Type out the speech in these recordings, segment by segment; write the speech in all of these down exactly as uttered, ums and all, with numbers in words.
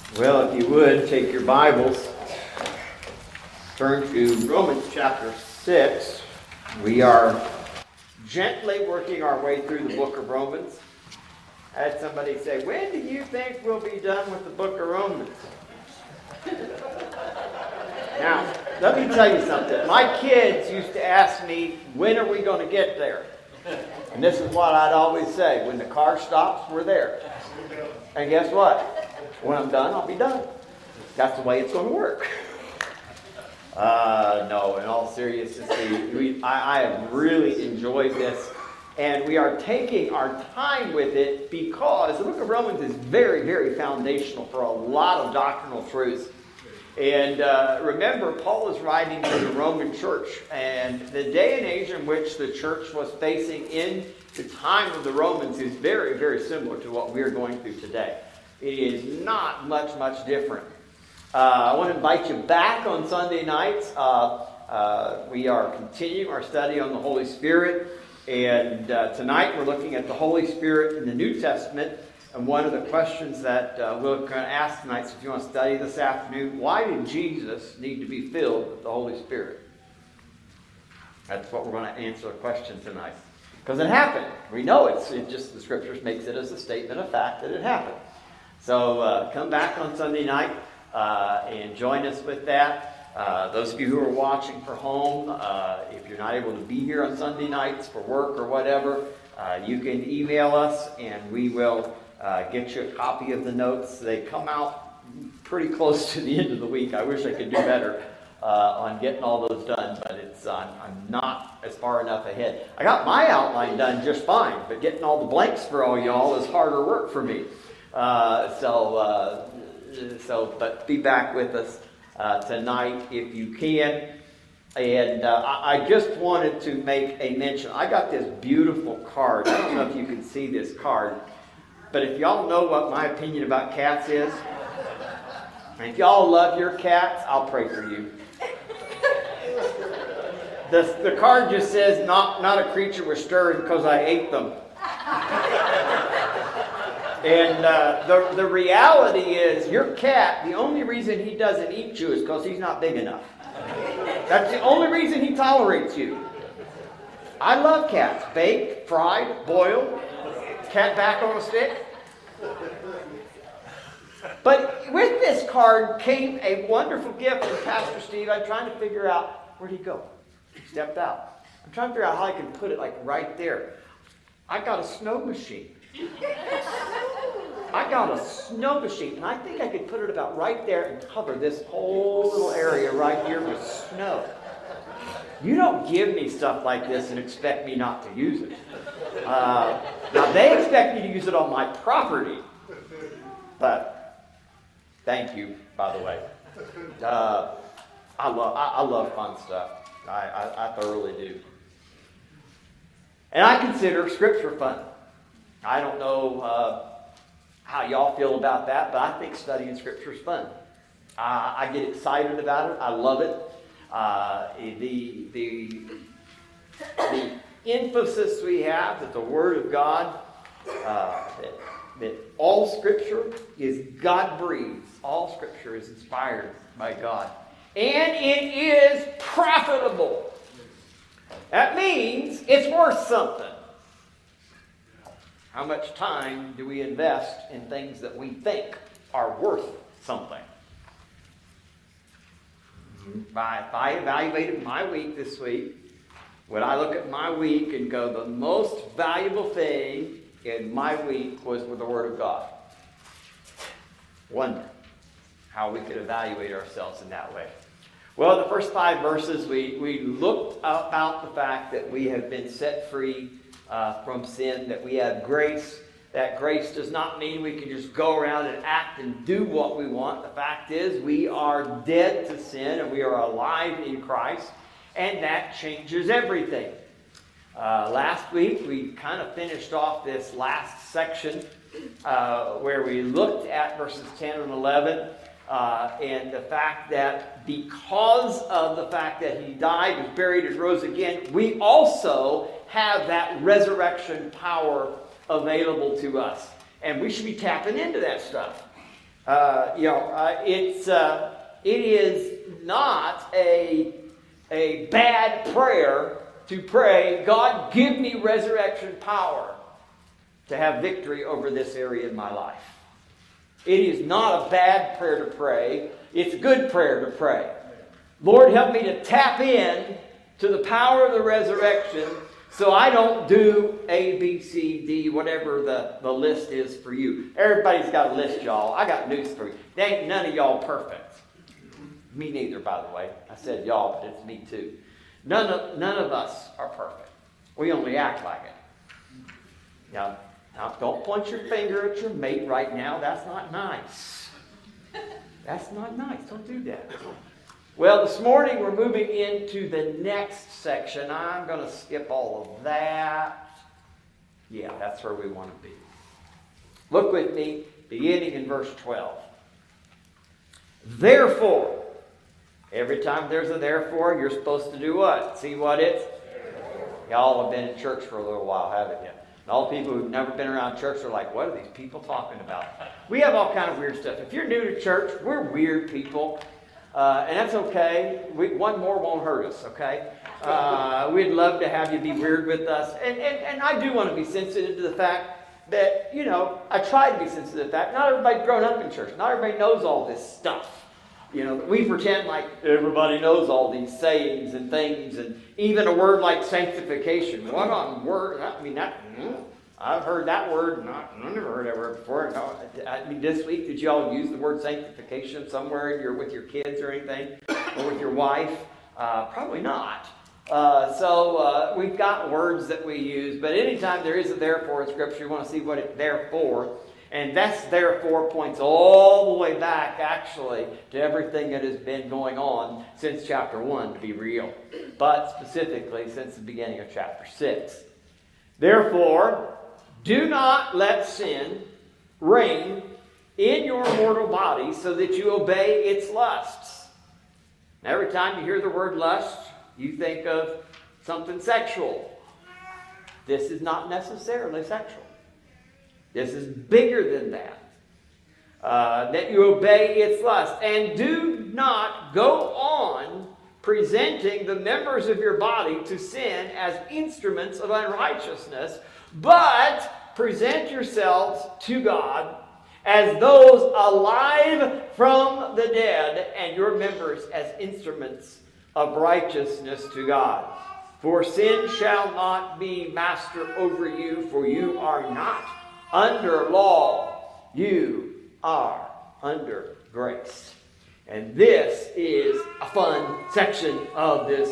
Well, if you would, take your Bibles, turn to Romans chapter six. We are gently working our way through the book of Romans. I had somebody say, when do you think we'll be done with the book of Romans? Now, let me tell you something. My kids used to ask me, when are we going to get there? And this is what I'd always say. When the car stops, we're there. And guess what? When I'm done, I'll be done. That's the way it's going to work. Uh, no, in all seriousness, we, I, I have really enjoyed this. And we are taking our time with it because the book of Romans is very, very foundational for a lot of doctrinal truths. And uh, remember, Paul is writing to the Roman church. And the day and age in which the church was facing in the time of the Romans is very, very similar to what we're going through today. It is not much, much different. Uh, I want to invite you back on Sunday nights. Uh, uh, we are continuing our study on the Holy Spirit. And uh, tonight we're looking at the Holy Spirit in the New Testament. And one of the questions that uh, we're going to ask tonight, so if you want to study this afternoon, why did Jesus need to be filled with the Holy Spirit? That's what we're going to answer the question tonight. Because it happened. We know it's it just the Scriptures makes it as a statement of fact that it happened. So uh, come back on Sunday night uh, and join us with that. Uh, those of you who are watching for home, uh, if you're not able to be here on Sunday nights for work or whatever, uh, you can email us and we will uh, get you a copy of the notes. They come out pretty close to the end of the week. I wish I could do better uh, on getting all those done, but it's uh, I'm not as far enough ahead. I got my outline done just fine, but getting all the blanks for all y'all is harder work for me. Uh, so, uh, so, but be back with us uh, tonight if you can. And uh, I, I just wanted to make a mention. I got this beautiful card. I don't know if you can see this card, but if y'all know what my opinion about cats is, and if y'all love your cats, I'll pray for you. The, the card just says, not, not a creature was stirred because I ate them. And uh, the, the reality is, your cat, the only reason he doesn't eat you is because he's not big enough. That's the only reason he tolerates you. I love cats. Baked, fried, boiled, cat back on a stick. But with this card came a wonderful gift from Pastor Steve. I'm trying to figure out, where'd he go? He stepped out. I'm trying to figure out how I can put it like right there. I got a snow machine. I got a snow machine, and I think I could put it about right there and cover this whole little area right here with snow. You don't give me stuff like this and expect me not to use it. Uh, now, they expect me to use it on my property, but thank you, by the way. Uh, I love I, I love fun stuff. I, I, I thoroughly do. And I consider Scripture fun. I don't know uh, how y'all feel about that, but I think studying Scripture is fun. Uh, I get excited about it. I love it. Uh, the, the, the emphasis we have that the Word of God, uh, that, that all Scripture is God-breathed. All Scripture is inspired by God. And it is profitable. That means it's worth something. How much time do we invest in things that we think are worth something? If I, if I evaluated my week this week, would I look at my week and go, the most valuable thing in my week was with the Word of God? Wonder how we could evaluate ourselves in that way. Well, the first five verses, we, we looked about the fact that we have been set free Uh, from sin, that we have grace. That grace does not mean we can just go around and act and do what we want. The fact is we are dead to sin and we are alive in Christ, and that changes everything. Uh, last week we kind of finished off this last section uh, where we looked at verses ten and eleven uh, and the fact that because of the fact that he died, was buried, and rose again, we also have that resurrection power available to us. And we should be tapping into that stuff. Uh, you know, uh, it's uh, it is not a a bad prayer to pray, God, give me resurrection power to have victory over this area in my life. It is not a bad prayer to pray. It's a good prayer to pray. Lord, help me to tap in to the power of the resurrection so I don't do A, B, C, D, whatever the, the list is for you. Everybody's got a list, y'all. I got news for you. There ain't none of y'all perfect. Me neither, by the way. I said y'all, but it's me too. None of, none of us are perfect. We only act like it. Now, now, don't point your finger at your mate right now. That's not nice. That's not nice. Don't do that. Well, this morning we're moving into the next section. I'm going to skip all of that. Yeah, that's where we want to be. Look with me, beginning in verse twelve. Therefore, every time there's a therefore, you're supposed to do what? See what it's? Y'all have been in church for a little while, haven't you? And all the people who've never been around church are like, what are these people talking about? We have all kind of weird stuff. If you're new to church, we're weird people. Uh, and that's okay. We, one more won't hurt us, okay? Uh, we'd love to have you be weird with us. And, and, and I do want to be sensitive to the fact that, you know, I try to be sensitive to the fact not everybody's grown up in church. Not everybody knows all this stuff. You know, we pretend like everybody knows all these sayings and things, and even a word like sanctification. What on word? I mean, that, I've heard that word, not, I've never heard that word before. No, I mean, this week, did you all use the word sanctification somewhere in your, with your kids or anything? Or with your wife? Uh, probably not. Uh, so uh, we've got words that we use, but anytime there is a therefore in Scripture, you want to see what it's there for. And that's therefore points all the way back, actually, to everything that has been going on since chapter one, to be real. But specifically, since the beginning of chapter six. Therefore, do not let sin reign in your mortal body so that you obey its lusts. Now, every time you hear the word lust, you think of something sexual. This is not necessarily sexual. This is bigger than that. Uh, that you obey its lust. And do not go on presenting the members of your body to sin as instruments of unrighteousness, but present yourselves to God as those alive from the dead, and your members as instruments of righteousness to God. For sin shall not be master over you, for you are not under law, you are under grace. And this is a fun section of this.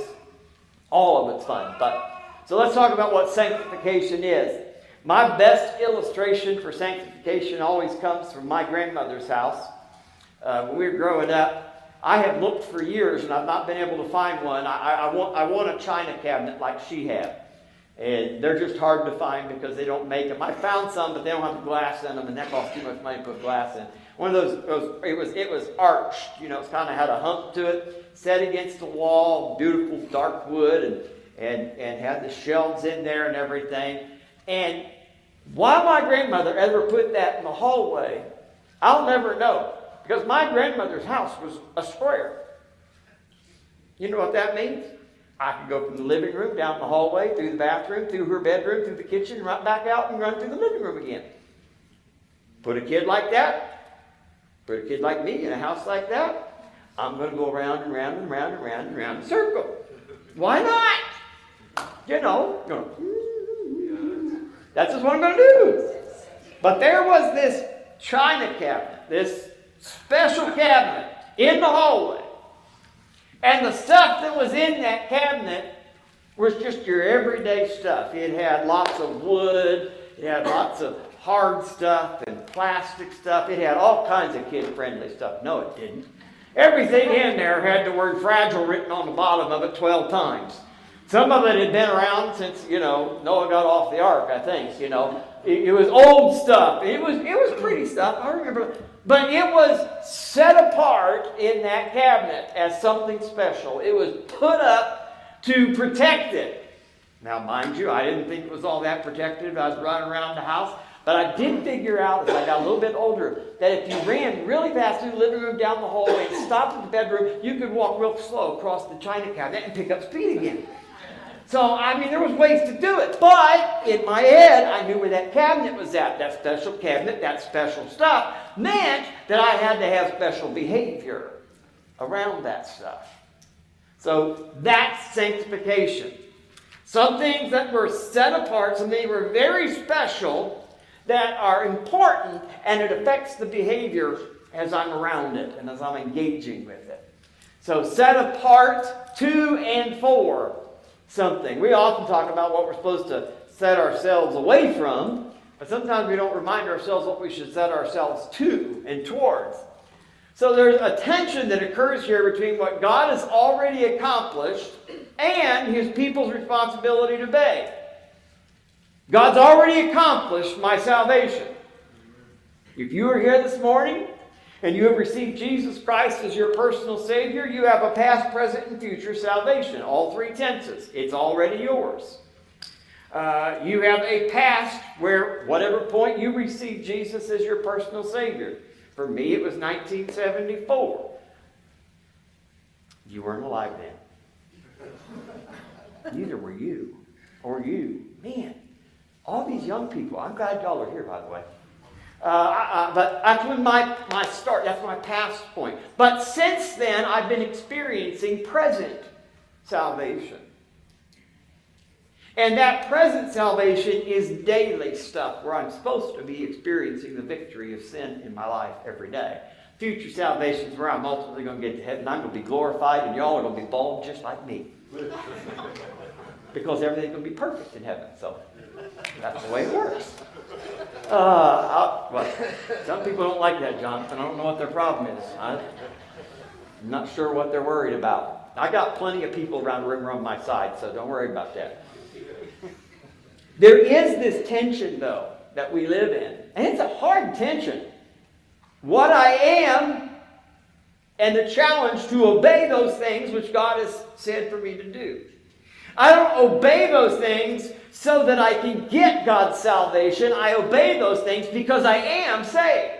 All of it's fun. But so let's talk about what sanctification is. My best illustration for sanctification always comes from my grandmother's house. Uh, when we were growing up, I have looked for years and I've not been able to find one. I, I, I, want, I want a china cabinet like she had. And they're just hard to find because they don't make them. I found some, but they don't have glass in them, and that costs too much money to put glass in. One of those, those it was it was arched, you know, it's kind of had a hump to it, set against the wall, beautiful dark wood, and and and had the shelves in there and everything. And why my grandmother ever put that in the hallway, I'll never know, because my grandmother's house was a square. You know what that means? I could go from the living room down the hallway, through the bathroom, through her bedroom, through the kitchen, right back out and run through the living room again. Put a kid like that, put a kid like me in a house like that, I'm going to go around and round and round and round and round in a circle. Why not? You know, that's just what I'm going to do. But there was this china cabinet, this special cabinet in the hallway. And the stuff that was in that cabinet was just your everyday stuff. It had lots of wood. It had lots of hard stuff and plastic stuff. It had all kinds of kid-friendly stuff. No, it didn't. Everything in there had the word fragile written on the bottom of it twelve times. Some of it had been around since, you know, Noah got off the ark, I think, you know. It, it was old stuff. It was, it was pretty stuff. I remember. But it was set apart in that cabinet as something special. It was put up to protect it. Now, mind you, I didn't think it was all that protective. I was running around the house. But I did figure out, as I got a little bit older, that if you ran really fast through the living room, down the hallway, and stopped at the bedroom, you could walk real slow across the china cabinet and pick up speed again. So, I mean, there was ways to do it. But in my head, I knew where that cabinet was at. That special cabinet, that special stuff, meant that I had to have special behavior around that stuff. So that's sanctification. Some things that were set apart, some things were very special, that are important, and it affects the behavior as I'm around it and as I'm engaging with it. So set apart to and for something. We often talk about what we're supposed to set ourselves away from, but sometimes we don't remind ourselves what we should set ourselves to and towards. So there's a tension that occurs here between what God has already accomplished and His people's responsibility to obey. God's already accomplished my salvation. If you are here this morning and you have received Jesus Christ as your personal Savior, you have a past, present, and future salvation. All three tenses. It's already yours. Uh, you have a past where whatever point you received Jesus as your personal Savior. For me, it was nineteen seventy-four. You weren't alive then. Neither were you. Or you. Man. All these young people, I'm glad y'all are here, by the way. Uh, I, I, but that's when my, my start, that's my past point. But since then, I've been experiencing present salvation. And that present salvation is daily stuff where I'm supposed to be experiencing the victory of sin in my life every day. Future salvation is where I'm ultimately going to get to heaven. I'm going to be glorified, and y'all are going to be bald just like me. Because everything's going to be perfect in heaven. So that's the way it works. Uh, well, some people don't like that, Jonathan. I don't know what their problem is. I'm not sure what they're worried about. I got plenty of people around the room on my side, so don't worry about that. There is this tension, though, that we live in. And it's a hard tension. What I am and the challenge to obey those things which God has said for me to do. I don't obey those things so that I can get God's salvation. I obey those things because I am saved.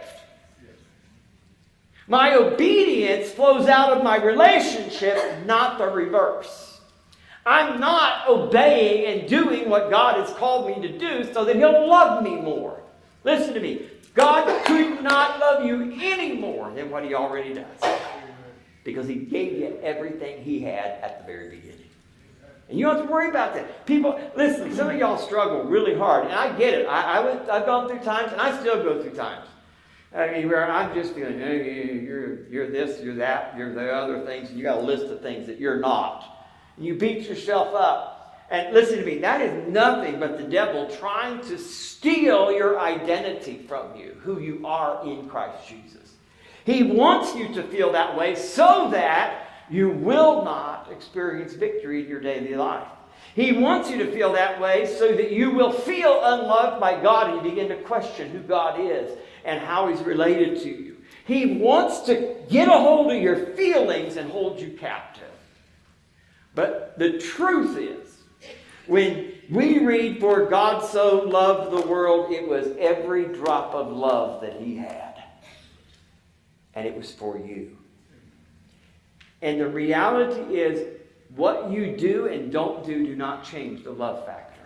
My obedience flows out of my relationship, not the reverse. I'm not obeying and doing what God has called me to do so that He'll love me more. Listen to me. God could not love you any more than what He already does. Because He gave you everything He had at the very beginning. And you don't have to worry about that. People, listen, some of y'all struggle really hard. And I get it. I, I went, I've gone through times, and I still go through times. I mean, where I'm just feeling, hey, you're, you're this, you're that, you're the other things, and you got a list of things that you're not. And you beat yourself up. And listen to me, that is nothing but the devil trying to steal your identity from you, who you are in Christ Jesus. He wants you to feel that way so that you will not experience victory in your daily life. He wants you to feel that way so that you will feel unloved by God and you begin to question who God is and how He's related to you. He wants to get a hold of your feelings and hold you captive. But the truth is, when we read, "For God so loved the world," it was every drop of love that He had. And it was for you. And the reality is, what you do and don't do do not change the love factor.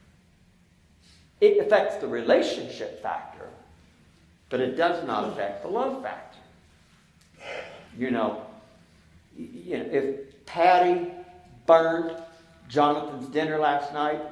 It affects the relationship factor, but it does not affect the love factor. You know, you know, if Patty burned Jonathan's dinner last night,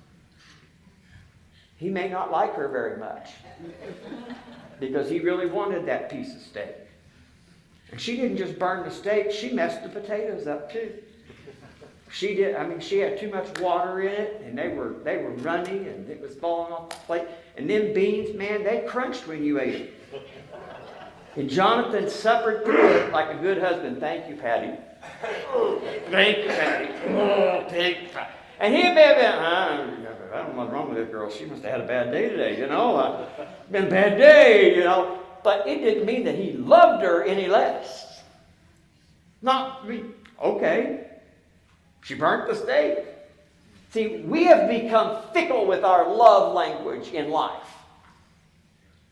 he may not like her very much because he really wanted that piece of steak. And she didn't just burn the steak, she messed the potatoes up too. She did, I mean, she had too much water in it, and they were they were runny, and it was falling off the plate. And them beans, man, they crunched when you ate it. And Jonathan suffered through it like a good husband. Thank you, Patty. Oh, thank you, Patty. Oh, thank you, Patty. And he may have been, I don't know what's wrong with this girl. She must have had a bad day today, you know. Uh, been a bad day, you know. But it didn't mean that he loved her any less. Not, okay, she burnt the steak. See, we have become fickle with our love language in life.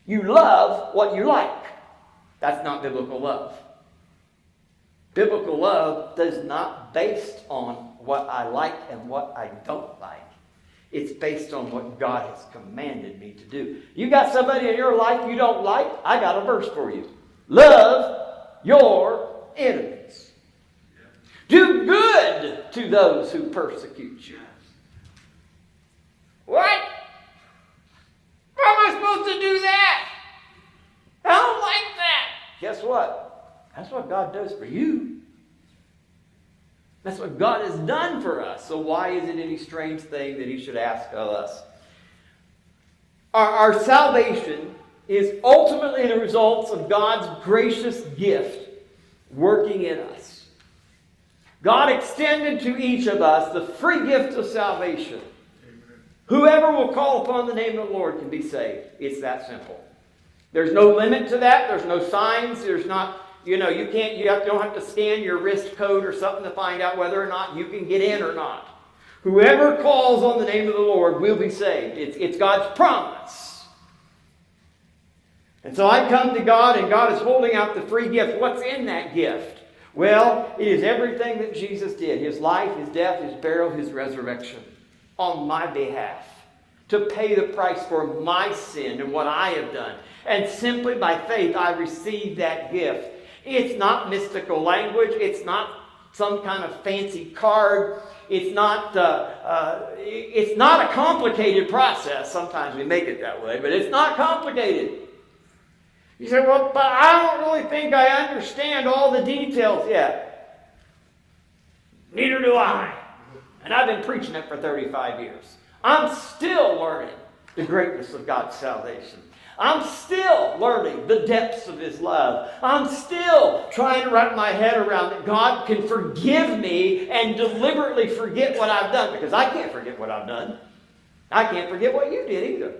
You love what you like. That's not biblical love. Biblical love is not based on what I like and what I don't like. It's based on what God has commanded me to do. You got somebody in your life you don't like? I got a verse for you. Love your enemies. Do good to those who persecute you. What? How am I supposed to do that? I don't like that. Guess what? That's what God does for you. That's what God has done for us. So why is it any strange thing that he should ask of us? Our, our salvation is ultimately the result of God's gracious gift working in us. God extended to each of us the free gift of salvation. Whoever will call upon the name of the Lord can be saved. It's that simple. There's no limit to that. There's no signs. There's not... You know, you can't, you have, don't have to scan your wrist code or something to find out whether or not you can get in or not. Whoever calls on the name of the Lord will be saved. It's, it's God's promise. And so I come to God, and God is holding out the free gift. What's in that gift? Well, it is everything that Jesus did. His life, his death, his burial, his resurrection on my behalf. To pay the price for my sin and what I have done. And simply by faith, I receive that gift. It's not mystical language. It's not some kind of fancy card. It's not, uh, uh, it's not a complicated process. Sometimes we make it that way, but it's not complicated. You say, well, but I don't really think I understand all the details yet. Neither do I. And I've been preaching it for thirty-five years. I'm still learning the greatness of God's salvation. I'm still learning the depths of his love. I'm still trying to wrap my head around that God can forgive me and deliberately forget what I've done. Because I can't forget what I've done. I can't forget what you did either.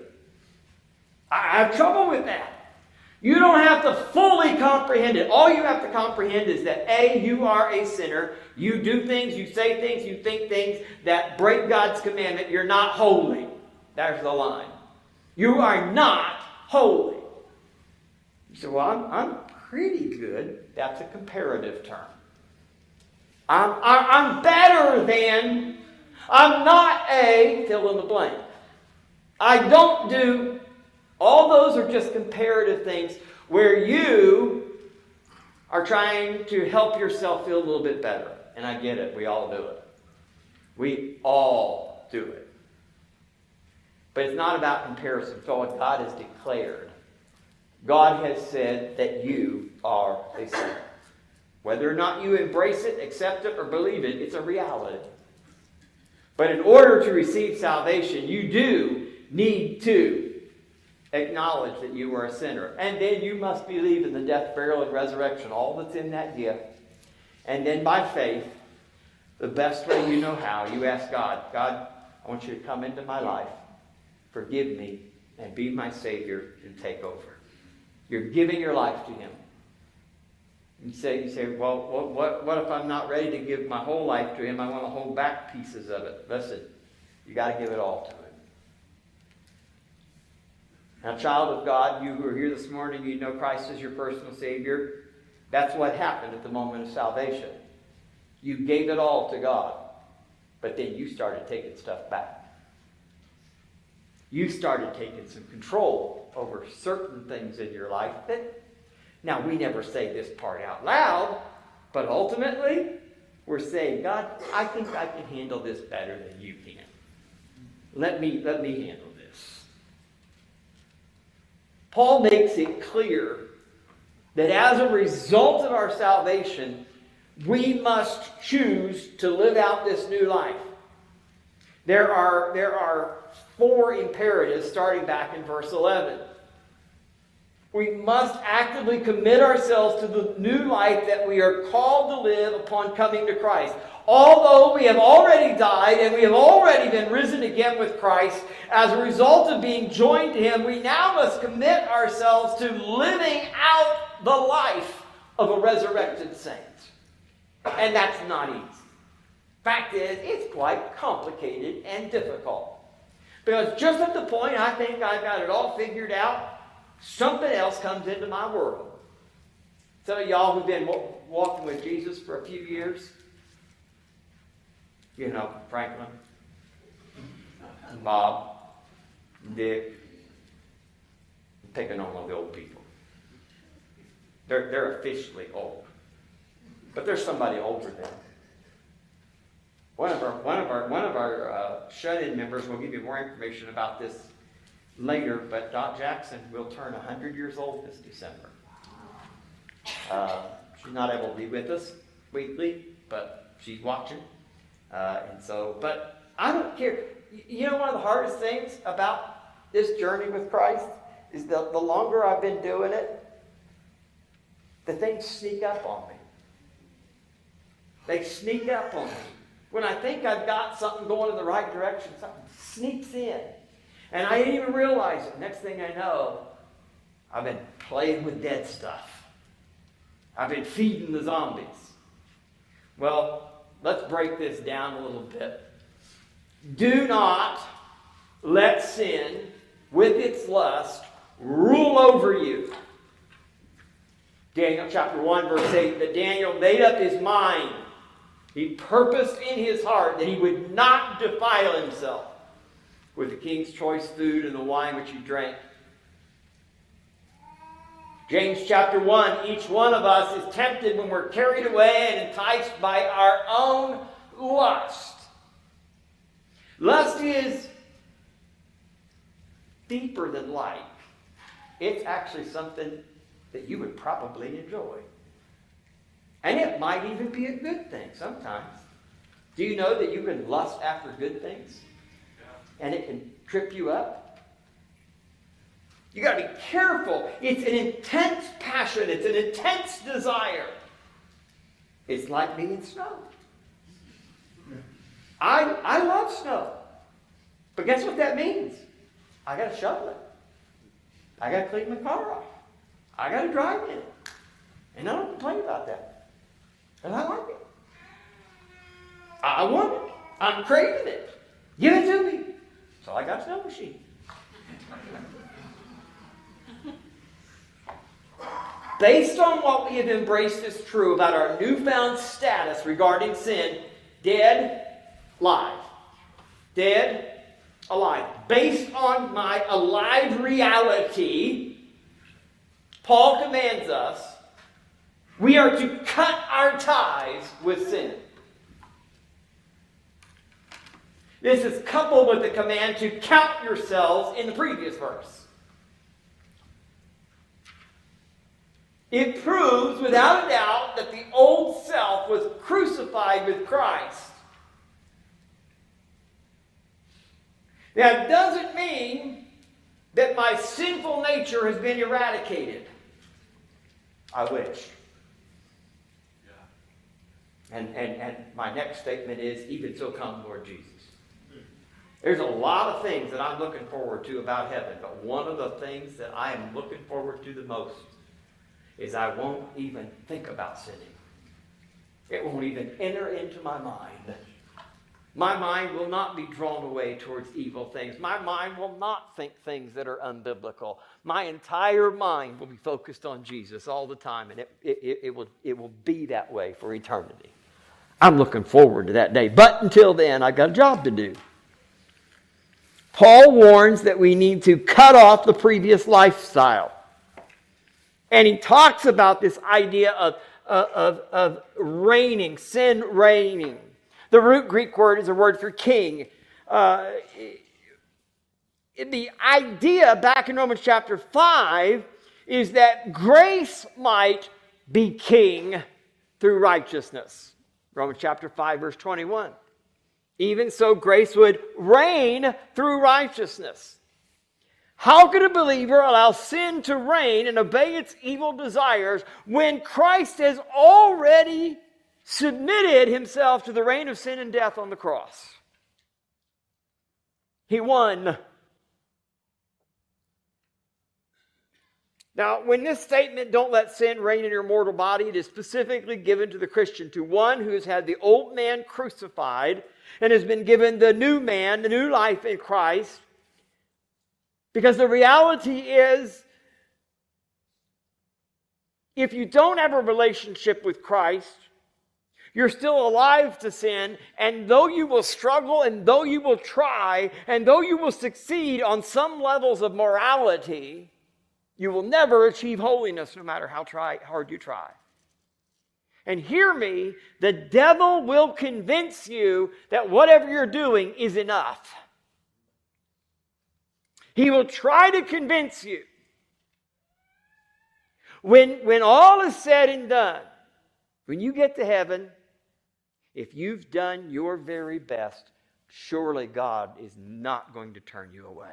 I have trouble with that. You don't have to fully comprehend it. All you have to comprehend is that A, you are a sinner. You do things, you say things, you think things that break God's commandment. You're not holy. There's the line. You are not holy. You say, well, I'm, I'm pretty good. That's a comparative term. I'm, I'm better than, I'm not a, fill in the blank. I don't do, all those are just comparative things where you are trying to help yourself feel a little bit better. And I get it. We all do it. We all do it. But it's not about comparison. It's all what God has declared. God has said that you are a sinner. Whether or not you embrace it, accept it, or believe it, it's a reality. But in order to receive salvation, you do need to acknowledge that you are a sinner. And then you must believe in the death, burial, and resurrection, all that's in that gift. And then by faith, the best way you know how, you ask God, God, I want you to come into my life. Forgive me and be my Savior and take over. You're giving your life to him. You say, you say, well, what, what, what if I'm not ready to give my whole life to him? I want to hold back pieces of it. Listen, you got to give it all to him. Now, child of God, you who are here this morning, you know Christ as your personal Savior. That's what happened at the moment of salvation. You gave it all to God, but then you started taking stuff back. You started taking some control over certain things in your life that, now we never say this part out loud, but ultimately we're saying, God, I think I can handle this better than you can. Let me, let me handle this. Paul makes it clear that as a result of our salvation, we must choose to live out this new life. There are, there are four imperatives starting back in verse eleven. We must actively commit ourselves to the new life that we are called to live upon coming to Christ. Although we have already died and we have already been risen again with Christ, as a result of being joined to him, we now must commit ourselves to living out the life of a resurrected saint. And that's not easy. Fact is, it's quite complicated and difficult. Because just at the point I think I've got it all figured out, something else comes into my world. Some of y'all who've been walking with Jesus for a few years, you know, Franklin, Bob, Dick, I'm picking on the old people. They're, they're officially old. But there's somebody older than them. One of our, one of our, one of our uh, shut-in members will give you more information about this later, but Dot Jackson will turn one hundred years old this December. Uh, she's not able to be with us weekly, but she's watching. Uh, and so, but I don't care. You know, one of the hardest things about this journey with Christ is the, the longer I've been doing it, the things sneak up on me. They sneak up on me. When I think I've got something going in the right direction, something sneaks in. And I didn't even realize it. Next thing I know, I've been playing with dead stuff. I've been feeding the zombies. Well, let's break this down a little bit. Do not let sin, with its lust, rule over you. Daniel chapter one, verse eight, that Daniel made up his mind. He purposed in his heart that he would not defile himself with the king's choice food and the wine which he drank. James chapter one, each one of us is tempted when we're carried away and enticed by our own lust. Lust is deeper than like. It's actually something that you would probably enjoy. And it might even be a good thing sometimes. Do you know that you can lust after good things? And it can trip you up? You got to be careful. It's an intense passion. It's an intense desire. It's like being in snow. I, I love snow. But guess what that means? I got to shovel it. I got to clean my car off. I got to drive in it. And I don't complain about that. And I like it. I want it. I'm craving it. Give it to me. So I got a snow machine. Based on what we have embraced as true about our newfound status regarding sin, dead, alive. Dead, alive. Based on my alive reality, Paul commands us, we are to cut our ties with sin. This is coupled with the command to count yourselves in the previous verse. It proves without a doubt that the old self was crucified with Christ. That doesn't mean that my sinful nature has been eradicated. I wish. And, and, and my next statement is, even so come, Lord Jesus. There's a lot of things that I'm looking forward to about heaven, but one of the things that I am looking forward to the most is I won't even think about sinning. It won't even enter into my mind. My mind will not be drawn away towards evil things. My mind will not think things that are unbiblical. My entire mind will be focused on Jesus all the time, and it, it, it, will, it will be that way for eternity. I'm looking forward to that day. But until then, I've got a job to do. Paul warns that we need to cut off the previous lifestyle. And he talks about this idea of, of, of reigning, sin reigning. The root Greek word is a word for king. Uh, the idea back in Romans chapter five is that grace might be king through righteousness. Romans chapter five, verse twenty-one. Even so, grace would reign through righteousness. How could a believer allow sin to reign and obey its evil desires when Christ has already submitted himself to the reign of sin and death on the cross? He won. Now, when this statement, don't let sin reign in your mortal body, it is specifically given to the Christian, to one who has had the old man crucified and has been given the new man, the new life in Christ. Because the reality is if you don't have a relationship with Christ, you're still alive to sin, and though you will struggle, and though you will try, and though you will succeed on some levels of morality, you will never achieve holiness no matter how try, hard you try. And hear me, the devil will convince you that whatever you're doing is enough. He will try to convince you. When, when all is said and done, when you get to heaven, if you've done your very best, surely God is not going to turn you away.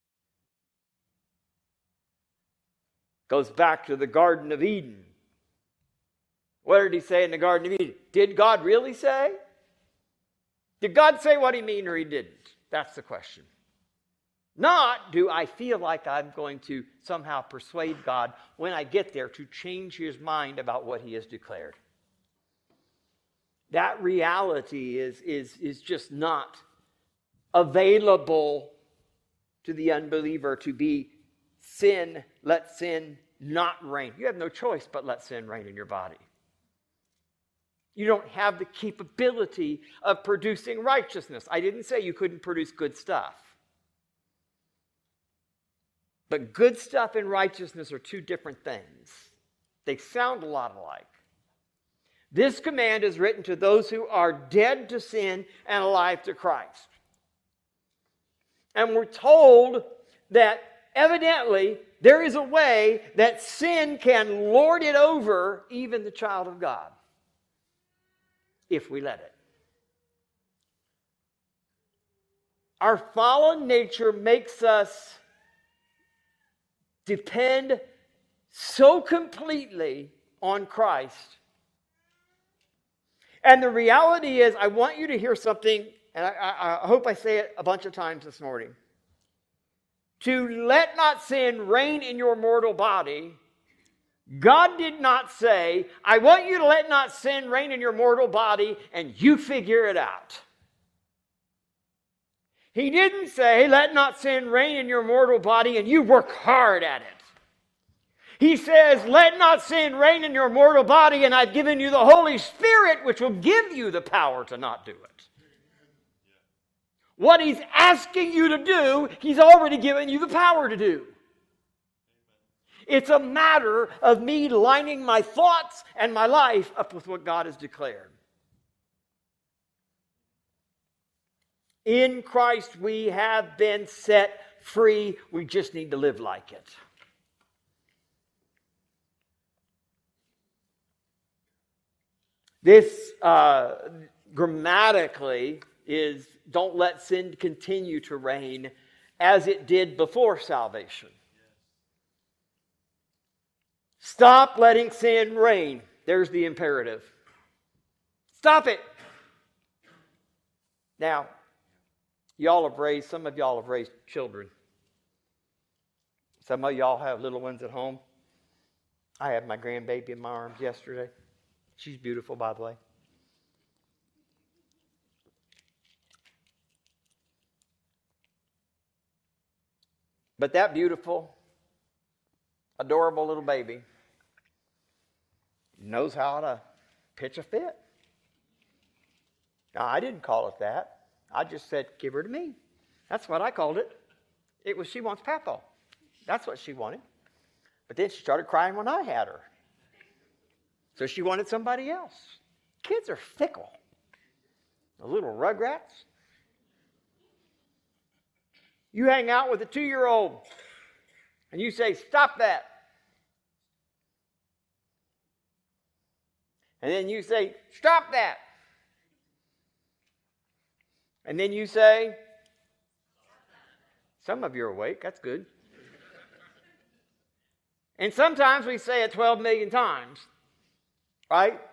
Goes back to the Garden of Eden. What did he say in the Garden of Eden? Did God really say? Did God say what he mean or he didn't? That's the question. Not, do I feel like I'm going to somehow persuade God when I get there to change his mind about what he has declared. That reality is, is, is just not available to the unbeliever to be sin, let sin not reign. You have no choice but let sin reign in your body. You don't have the capability of producing righteousness. I didn't say you couldn't produce good stuff. But good stuff and righteousness are two different things. They sound a lot alike. This command is written to those who are dead to sin and alive to Christ. And we're told that evidently there is a way that sin can lord it over even the child of God, if we let it. Our fallen nature makes us depend so completely on Christ. And the reality is, I want you to hear something, and I, I, I hope I say it a bunch of times this morning. To let not sin reign in your mortal body, God did not say, I want you to let not sin reign in your mortal body, and you figure it out. He didn't say, let not sin reign in your mortal body, and you work hard at it. He says, let not sin reign in your mortal body, and I've given you the Holy Spirit, which will give you the power to not do it. What he's asking you to do, he's already given you the power to do. It's a matter of me lining my thoughts and my life up with what God has declared. In Christ we have been set free. We just need to live like it. This uh, grammatically is, don't let sin continue to reign as it did before salvation. Stop letting sin reign. There's the imperative. Stop it. Now, y'all have raised, some of y'all have raised children. Some of y'all have little ones at home. I had my grandbaby in my arms yesterday. She's beautiful, by the way. But that beautiful, adorable little baby knows how to pitch a fit. Now, I didn't call it that. I just said, give her to me. That's what I called it. It was, she wants Papa. That's what she wanted. But then she started crying when I had her. So she wanted somebody else. Kids are fickle. The little rugrats. You hang out with a two-year-old and you say, stop that. And then you say, stop that. And then you say, some of you are awake, that's good. And sometimes we say it twelve million times, right?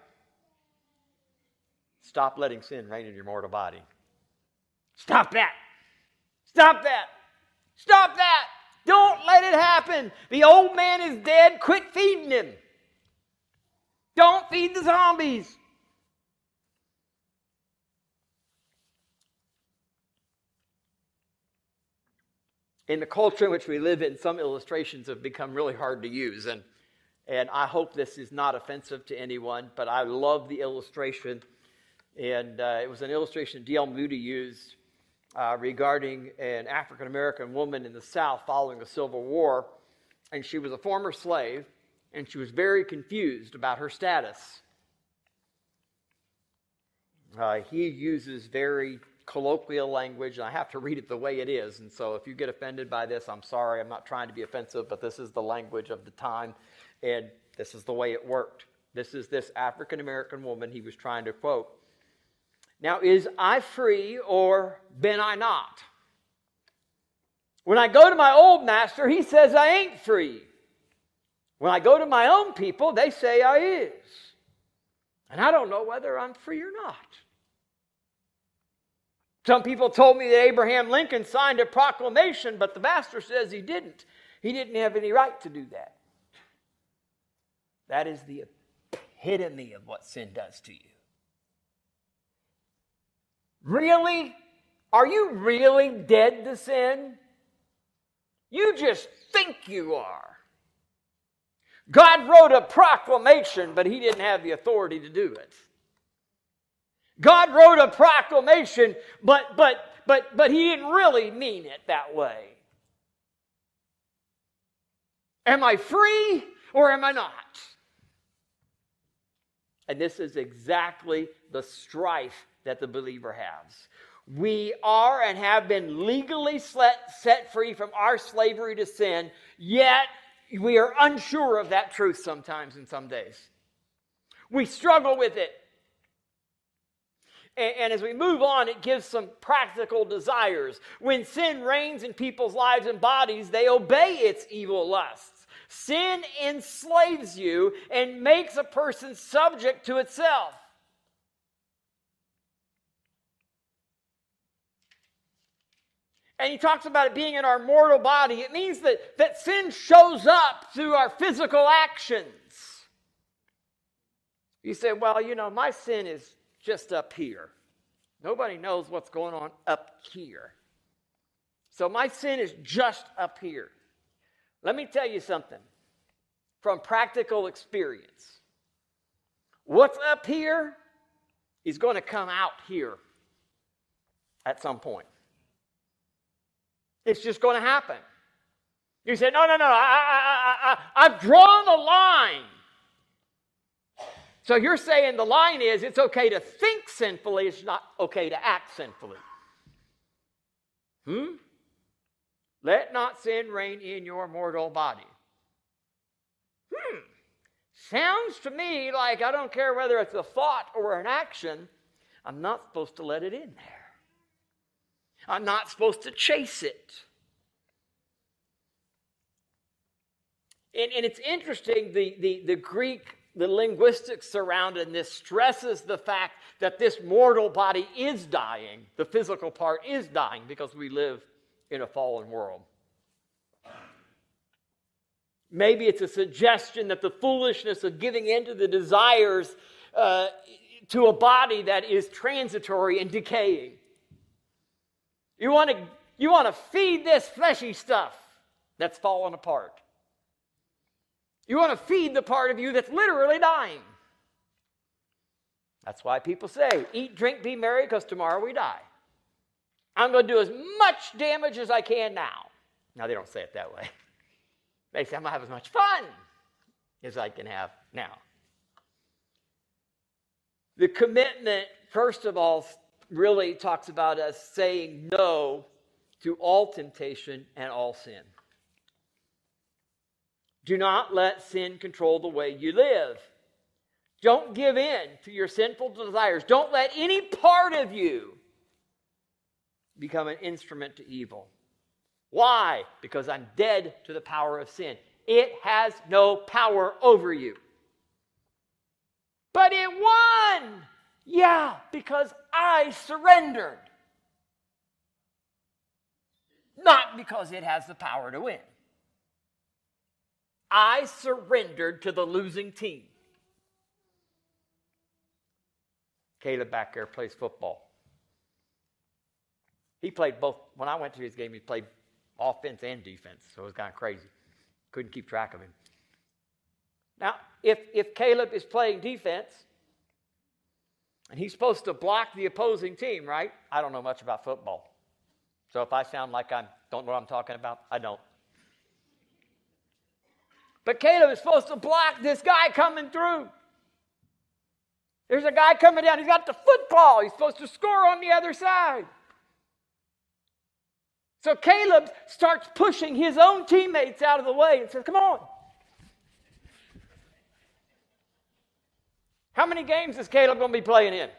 Stop letting sin reign in your mortal body. Stop that. Stop that. Stop that. Don't let it happen. The old man is dead. Quit feeding him. Don't feed the zombies. In the culture in which we live in, some illustrations have become really hard to use. And, And I hope this is not offensive to anyone, but I love the illustration. And uh, it was an illustration D L Moody used uh, regarding an African-American woman in the South following the Civil War. And she was a former slave, and she was very confused about her status. Uh, he uses very colloquial language, and I have to read it the way it is. And so if you get offended by this, I'm sorry. I'm not trying to be offensive, but this is the language of the time, and this is the way it worked. This is this African-American woman he was trying to quote. Now, is I free or ben I not? When I go to my old master, he says I ain't free. When I go to my own people, they say I is. And I don't know whether I'm free or not. Some people told me that Abraham Lincoln signed a proclamation, but the master says he didn't. He didn't have any right to do that. That is the epitome of what sin does to you. Really? Are you really dead to sin? You just think you are. God wrote a proclamation, but he didn't have the authority to do it. God wrote a proclamation, but but but but he didn't really mean it that way. Am I free or am I not? And this is exactly the strife that the believer has. We are and have been legally set free from our slavery to sin, yet we are unsure of that truth sometimes and some days. We struggle with it. And, and as we move on, it gives some practical desires. When sin reigns in people's lives and bodies, they obey its evil lusts. Sin enslaves you and makes a person subject to itself. And he talks about it being in our mortal body. It means that, that sin shows up through our physical actions. You say, well, you know, my sin is just up here. Nobody knows what's going on up here. So my sin is just up here. Let me tell you something from practical experience. What's up here is going to come out here at some point. It's just going to happen. You say, no, no, no, I, I, I, I, I've drawn the line. So you're saying the line is it's okay to think sinfully, it's not okay to act sinfully. Hmm? Let not sin reign in your mortal body. Hmm. Sounds to me like I don't care whether it's a thought or an action, I'm not supposed to let it in there. I'm not supposed to chase it. And, and it's interesting, the, the, the Greek, the linguistics surrounding this stresses the fact that this mortal body is dying. The physical part is dying because we live in a fallen world. Maybe it's a suggestion that the foolishness of giving in to the desires uh, to a body that is transitory and decaying. You want to you want to feed this fleshy stuff that's falling apart. You want to feed the part of you that's literally dying. That's why people say, eat, drink, be merry, because tomorrow we die. I'm going to do as much damage as I can now. Now, they don't say it that way. They say, I'm going to have as much fun as I can have now. The commitment, first of all, really talks about us saying no to all temptation and all sin. Do not let sin control the way you live. Don't give in to your sinful desires. Don't let any part of you become an instrument to evil. Why? Because I'm dead to the power of sin. It has no power over you. But it won! Yeah, because I surrendered. Not because it has the power to win. I surrendered to the losing team. Caleb back there plays football. He played both. When I went to his game, he played offense and defense, so it was kind of crazy. Couldn't keep track of him. Now, if, if Caleb is playing defense, and he's supposed to block the opposing team, right? I don't know much about football. So if I sound like I don't know what I'm talking about, I don't. But Caleb is supposed to block this guy coming through. There's a guy coming down. He's got the football. He's supposed to score on the other side. So Caleb starts pushing his own teammates out of the way and says, come on. How many games is Caleb going to be playing in?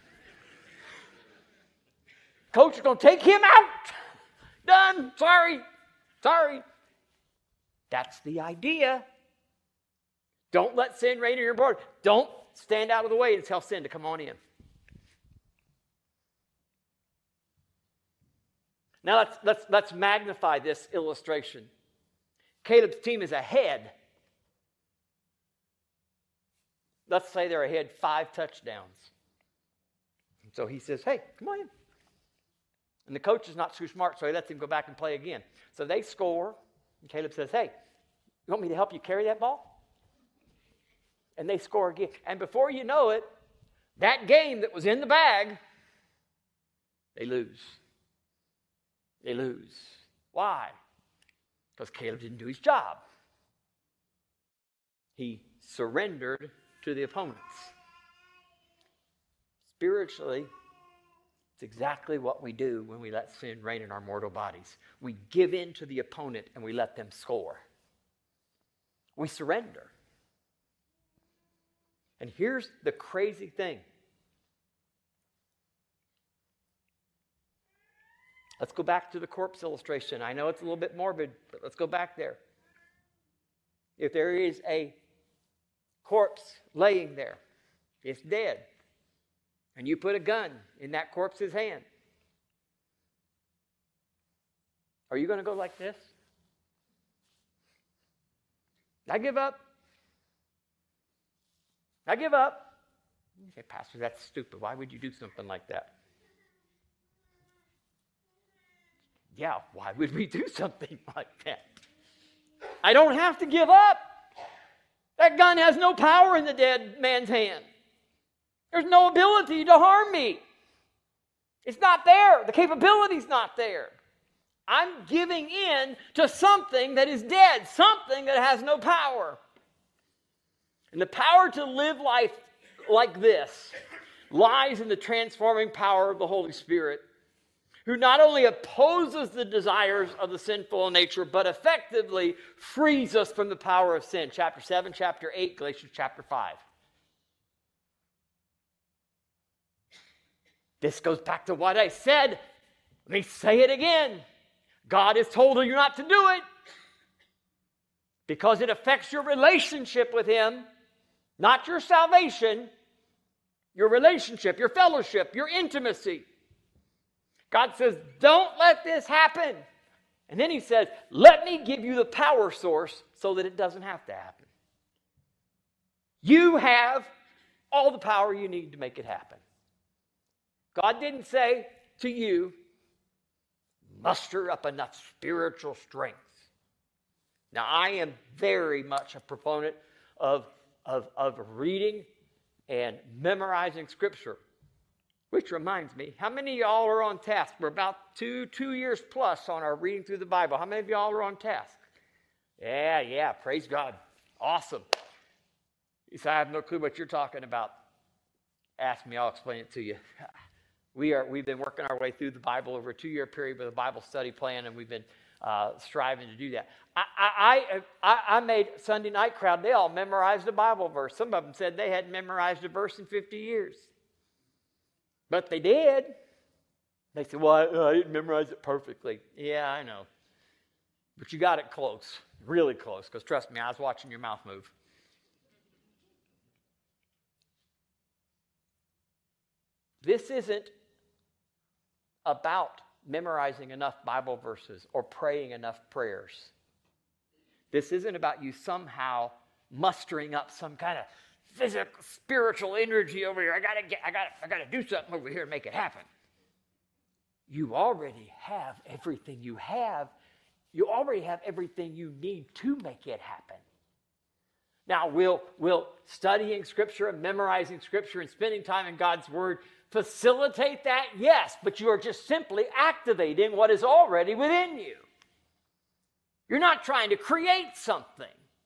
Coach is going to take him out. Done. Sorry. Sorry. That's the idea. Don't let sin reign in your board. Don't stand out of the way and tell sin to come on in. Now let's, let's, let's magnify this illustration. Caleb's team is ahead. Let's say they're ahead five touchdowns. So he says, hey, come on in. And the coach is not too smart, so he lets him go back and play again. So they score, and Caleb says, hey, you want me to help you carry that ball? And they score again. And before you know it, that game that was in the bag, they lose. They lose. Why? Because Caleb didn't do his job. He surrendered to the opponents. Spiritually, it's exactly what we do when we let sin reign in our mortal bodies. We give in to the opponent and we let them score. We surrender. And here's the crazy thing. Let's go back to the corpse illustration. I know it's a little bit morbid, but let's go back there. If there is a corpse laying there, it's dead, and you put a gun in that corpse's hand, are you going to go like this? I give up. I give up. You say, Pastor, that's stupid. Why would you do something like that? Yeah, why would we do something like that? I don't have to give up. That gun has no power in the dead man's hand. There's no ability to harm me. It's not there. The capability's not there. I'm giving in to something that is dead, something that has no power. And the power to live life like this lies in the transforming power of the Holy Spirit, who not only opposes the desires of the sinful nature, but effectively frees us from the power of sin. Chapter seven, chapter eight, Galatians chapter five. This goes back to what I said. Let me say it again. God has told you not to do it because it affects your relationship with Him, not your salvation, your relationship, your fellowship, your intimacy. God says, don't let this happen. And then He says, let me give you the power source so that it doesn't have to happen. You have all the power you need to make it happen. God didn't say to you, muster up enough spiritual strength. Now, I am very much a proponent of, of, of reading and memorizing Scripture. Which reminds me, how many of y'all are on task? We're about two, two years plus on our reading through the Bible. How many of y'all are on task? Yeah, yeah, praise God. Awesome. You say, I have no clue what you're talking about. Ask me, I'll explain it to you. We are, we've been working our way through the Bible over a two-year period with a Bible study plan, and we've been uh, striving to do that. I, I, I, I made Sunday night crowd, they all memorized a Bible verse. Some of them said they hadn't memorized a verse in fifty years. But they did. They said, well, I, I didn't memorize it perfectly. Yeah, I know. But you got it close, really close, because trust me, I was watching your mouth move. This isn't about memorizing enough Bible verses or praying enough prayers. This isn't about you somehow mustering up some kind of physical, spiritual energy over here. I gotta get, I gotta, I gotta do something over here and make it happen. You already have everything you have. You already have everything you need to make it happen. Now, will, will studying Scripture and memorizing Scripture and spending time in God's Word facilitate that? Yes, but you are just simply activating what is already within you. You're not trying to create something.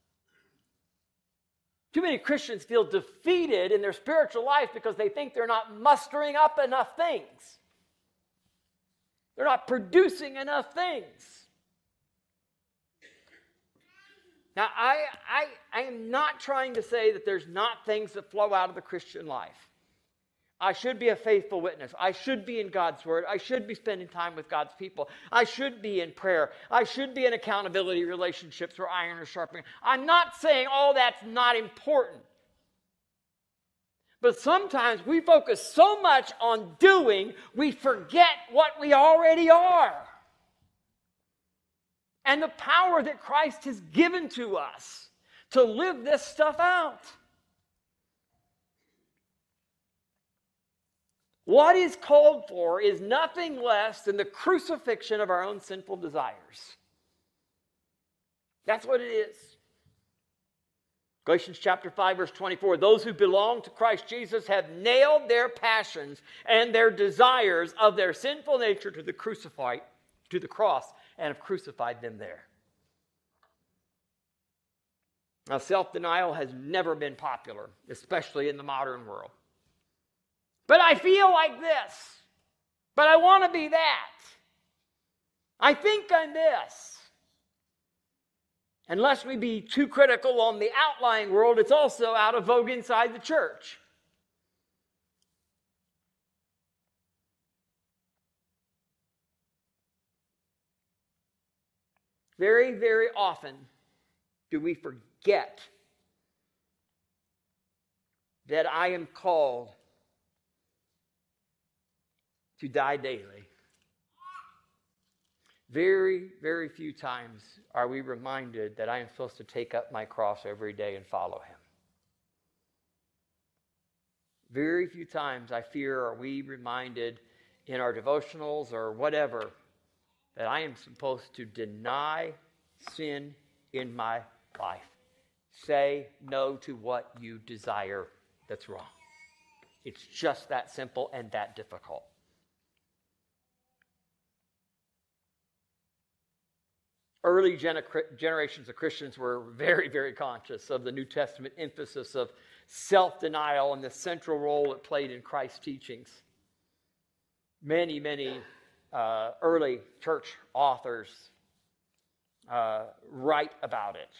Too many Christians feel defeated in their spiritual life because they think they're not mustering up enough things. They're not producing enough things. Now, I, I, I am not trying to say that there's not things that flow out of the Christian life. I should be a faithful witness. I should be in God's Word. I should be spending time with God's people. I should be in prayer. I should be in accountability relationships where iron is sharpening. I'm not saying all that's not important. But sometimes we focus so much on doing, we forget what we already are. And the power that Christ has given to us to live this stuff out. What is called for is nothing less than the crucifixion of our own sinful desires. That's what it is. Galatians chapter five, verse twenty-four, those who belong to Christ Jesus have nailed their passions and their desires of their sinful nature to the crucified, to the cross, and have crucified them there. Now, self-denial has never been popular, especially in the modern world. But I feel like this. But I want to be that. I think I'm this. Unless we be too critical on the outlying world, it's also out of vogue inside the church. Very, very often do we forget that I am called to die daily. Very, very few times are we reminded that I am supposed to take up my cross every day and follow Him. Very few times, I fear, are we reminded in our devotionals or whatever that I am supposed to deny sin in my life. Say no to what you desire that's wrong. It's just that simple and that difficult. Early gener- generations of Christians were very, very conscious of the New Testament emphasis of self-denial and the central role it played in Christ's teachings. Many, many uh, early church authors uh, write about it.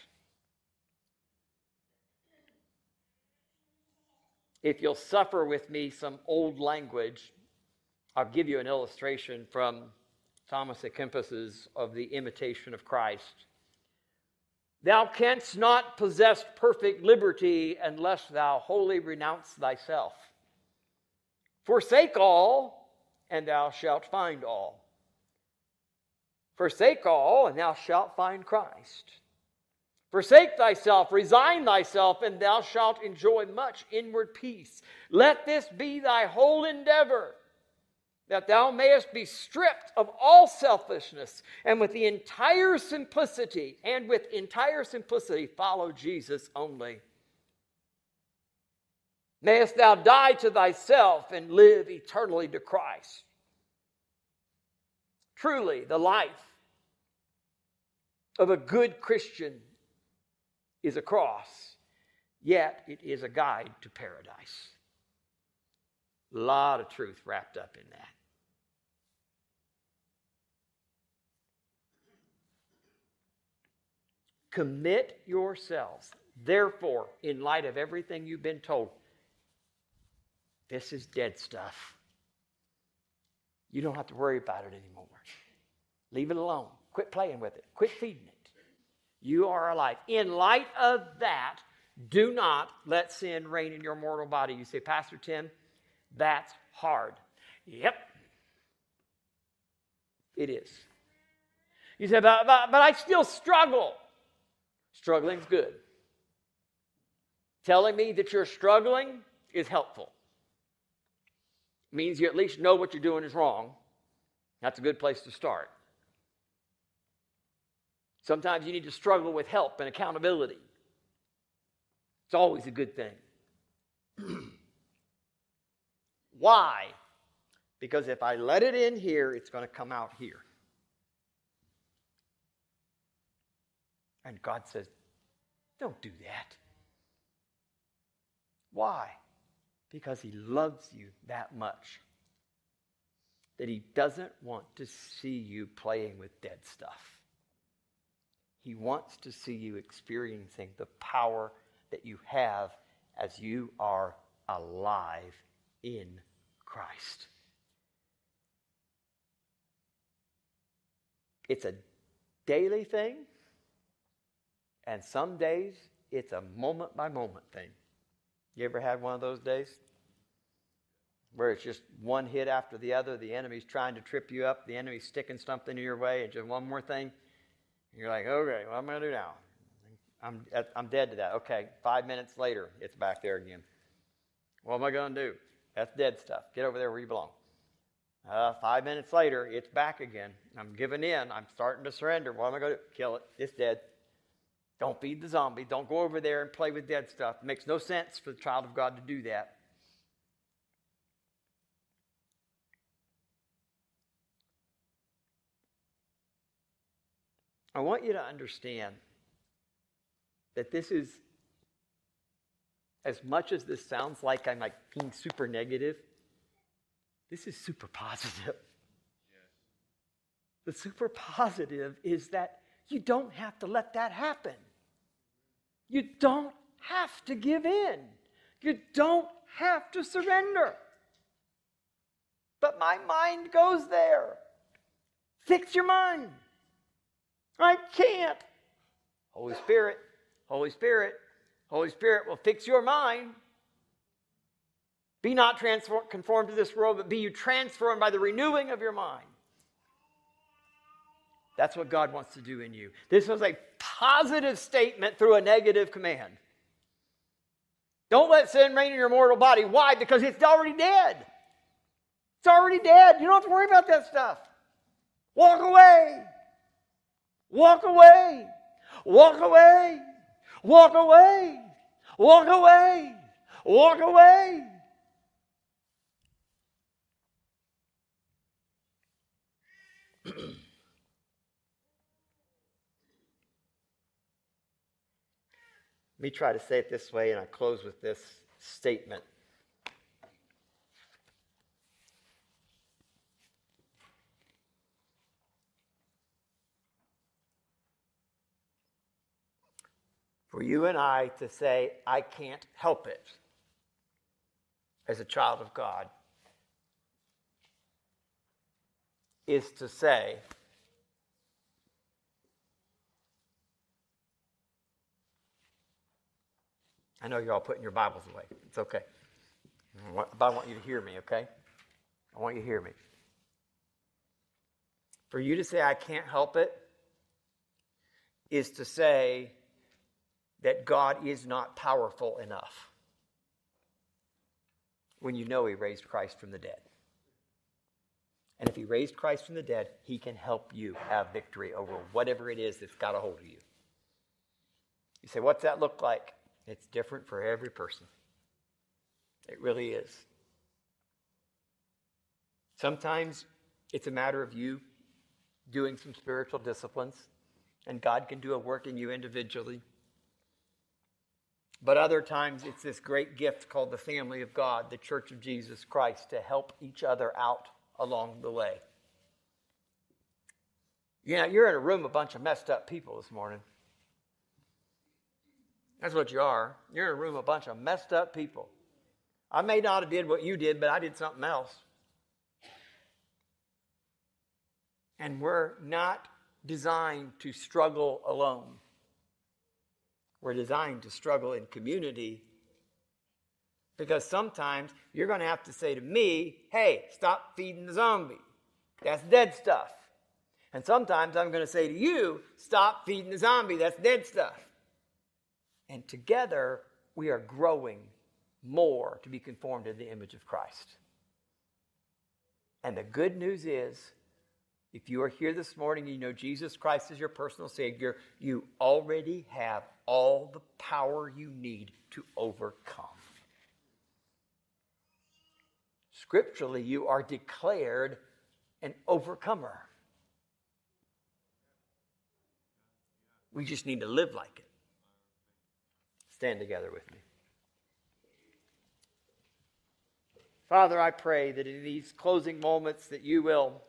If you'll suffer with me some old language, I'll give you an illustration from Thomas à Kempis's of the Imitation of Christ. Thou canst not possess perfect liberty unless thou wholly renounce thyself. Forsake all, and thou shalt find all. Forsake all, and thou shalt find Christ. Forsake thyself, resign thyself, and thou shalt enjoy much inward peace. Let this be thy whole endeavor, that thou mayest be stripped of all selfishness, and with the entire simplicity, and with entire simplicity, follow Jesus only. Mayest thou die to thyself and live eternally to Christ. Truly, the life of a good Christian is a cross, yet it is a guide to paradise. A lot of truth wrapped up in that. Commit yourselves, therefore, in light of everything you've been told. This is dead stuff. You don't have to worry about it anymore. Leave it alone. Quit playing with it. Quit feeding it. You are alive. In light of that, do not let sin reign in your mortal body. You say, Pastor Tim, that's hard. Yep. It is. You say, but, but, but I still struggle. Struggling's good. Telling me that you're struggling is helpful. It means you at least know what you're doing is wrong. That's a good place to start. Sometimes you need to struggle with help and accountability. It's always a good thing. Why? Because if I let it in here, it's going to come out here. And God says, don't do that. Why? Because He loves you that much that He doesn't want to see you playing with dead stuff. He wants to see you experiencing the power that you have as you are alive in Christ. It's a daily thing, and some days it's a moment-by-moment thing. You ever had one of those days? Where it's just one hit after the other, the enemy's trying to trip you up, the enemy's sticking something in your way, and just one more thing. And you're like, okay, what am I going to do now? I'm, I'm dead to that. Okay, five minutes later, it's back there again. What am I going to do? That's dead stuff. Get over there where you belong. Uh, five minutes later, it's back again. I'm giving in. I'm starting to surrender. What am I going to do? Kill it. It's dead. Don't feed the zombie. Don't go over there and play with dead stuff. It makes no sense for the child of God to do that. I want you to understand that this is, as much as this sounds like I'm like being super negative, this is super positive. The super positive is that you don't have to let that happen. You don't have to give in. You don't have to surrender. But my mind goes there. Fix your mind. I can't. Holy Spirit, Holy Spirit, Holy Spirit will fix your mind. Be not transform, conformed to this world, but be you transformed by the renewing of your mind. That's what God wants to do in you. This was a positive statement through a negative command. Don't let sin reign in your mortal body. Why? Because it's already dead. It's already dead. You don't have to worry about that stuff. Walk away. Walk away. Walk away. Walk away. Walk away. Walk away. Let me try to say it this way, and I close with this statement. For you and I to say, I can't help it, as a child of God, is to say, I know you're all putting your Bibles away. It's okay. But I want you to hear me, okay? I want you to hear me. For you to say, I can't help it, is to say that God is not powerful enough when you know He raised Christ from the dead. And if He raised Christ from the dead, He can help you have victory over whatever it is that's got a hold of you. You say, what's that look like? It's different for every person. It really is. Sometimes it's a matter of you doing some spiritual disciplines, and God can do a work in you individually. But other times it's this great gift called the family of God, the Church of Jesus Christ, to help each other out along the way. Yeah, you're in a room of a bunch of messed up people this morning. That's what you are. You're in a room of a bunch of messed up people. I may not have did what you did, but I did something else. And we're not designed to struggle alone. We're designed to struggle in community, because sometimes you're going to have to say to me, hey, stop feeding the zombie. That's dead stuff. And sometimes I'm going to say to you, stop feeding the zombie. That's dead stuff. And together, we are growing more to be conformed to the image of Christ. And the good news is, If you are here this morning and you know Jesus Christ is your personal Savior, you already have all the power you need to overcome. Scripturally, you are declared an overcomer. We just need to live like it. Stand together with me. Father, I pray that in these closing moments that you will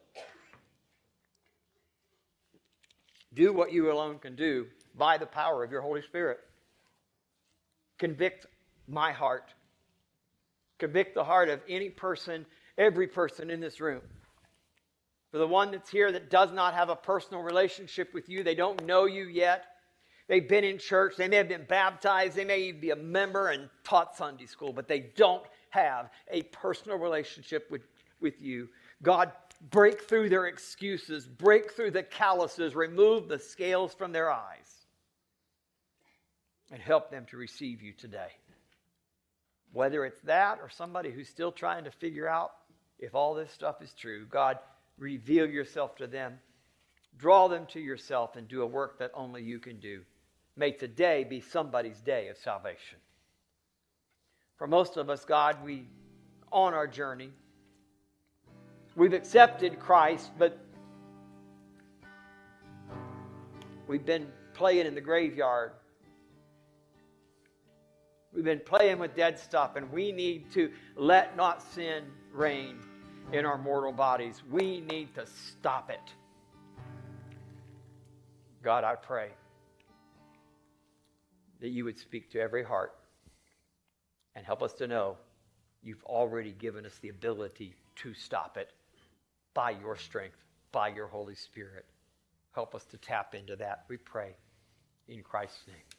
do what you alone can do by the power of your Holy Spirit. Convict my heart. Convict the heart of any person, every person in this room. For the one that's here that does not have a personal relationship with you, they don't know you yet. They've been in church, they may have been baptized, they may even be a member and taught Sunday school, but they don't have a personal relationship with, with you. God, break through their excuses, break through the calluses, remove the scales from their eyes, and help them to receive you today. Whether it's that or somebody who's still trying to figure out if all this stuff is true, God, reveal yourself to them. Draw them to yourself and do a work that only you can do. May today be somebody's day of salvation. For most of us, God, we, on our journey, we've accepted Christ, but we've been playing in the graveyard. We've been playing with dead stuff, and we need to let not sin reign in our mortal bodies. We need to stop it. God, I pray that you would speak to every heart and help us to know you've already given us the ability to stop it by your strength, by your Holy Spirit. Help us to tap into that, we pray, in Christ's name.